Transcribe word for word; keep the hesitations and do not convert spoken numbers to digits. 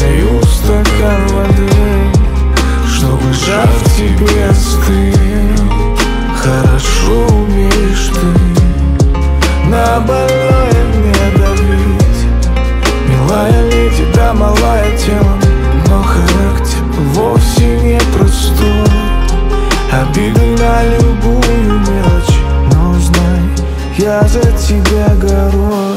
налью стакан воды, чтобы жар в тебе остыл. Хорошо умеешь ты на больное мне давить. Милая леди, да малая телом, но характер вовсе не простой. Обиды на любую мелочь, но знай, я за тебя горой.